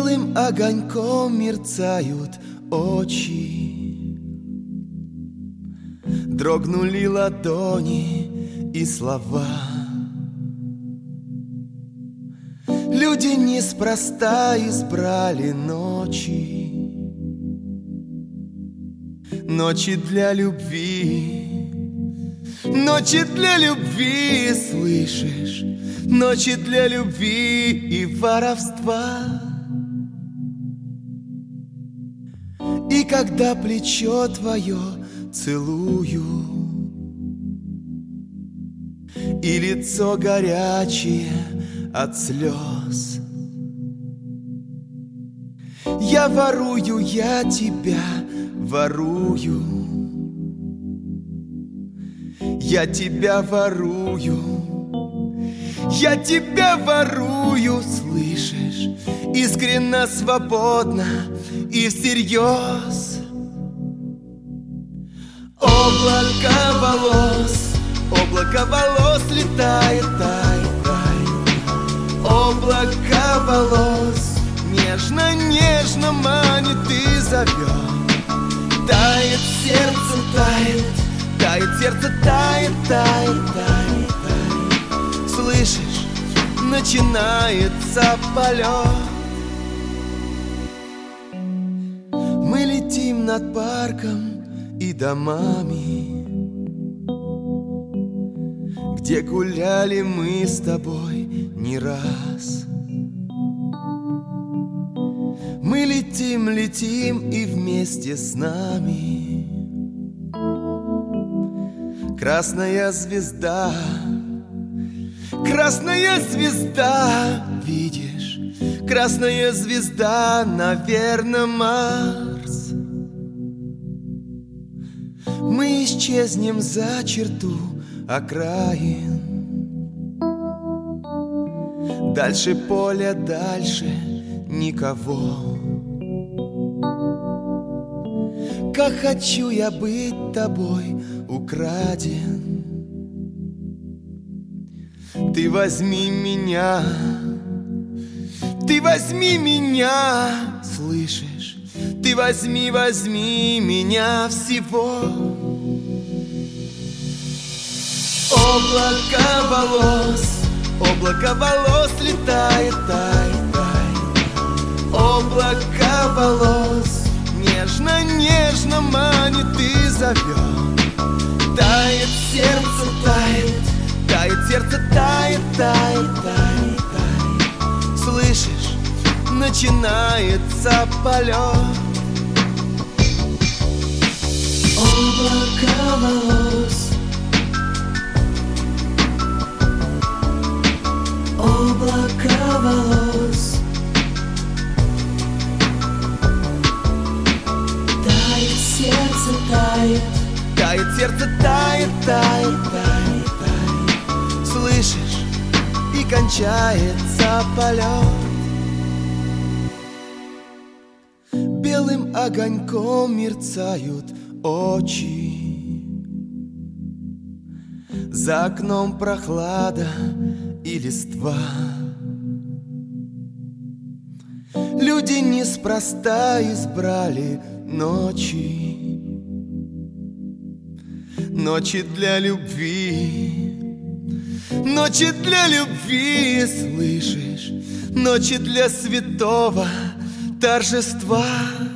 Белым огоньком мерцают очи, дрогнули ладони и слова. Люди неспроста избрали ночи, ночи для любви, ночи для любви, слышишь? Ночи для любви и воровства. И когда плечо твое целую, и лицо горячее от слез, я ворую, я тебя ворую, я тебя ворую, я тебя ворую, слышишь? Искренно, свободно и всерьез. Облако волос летает, тает, тает. Облако волос нежно, нежно манит и зовет. Тает сердце, тает, тает сердце, тает, тает, тает, тает. Слышишь, начинается полет. Мы летим над парком и домами, где гуляли мы с тобой не раз. Мы летим, летим и вместе с нами красная звезда, красная звезда, видишь? Красная звезда, наверно, Марс. Мы исчезнем за черту окраин, дальше поля, дальше никого. Как хочу я быть тобой украден. Ты возьми меня, ты возьми меня, слышишь? Ты возьми, возьми меня всего. Облако волос летает, тает, тает. Облако волос нежно, нежно манит и зовет. Тает сердце, тает, тает сердце, тает, тает, тает, тает. Слышишь, начинается полет. Облако волос, облако волос, тает сердце, тает, тает сердце, тает, тает, тает, тает. Слышишь, и кончается полет. Белым огоньком мерцают очи, за окном прохлада и листва. Люди неспроста избрали ночи, ночи для любви, ночи для любви, слышишь? Ночи для святого торжества.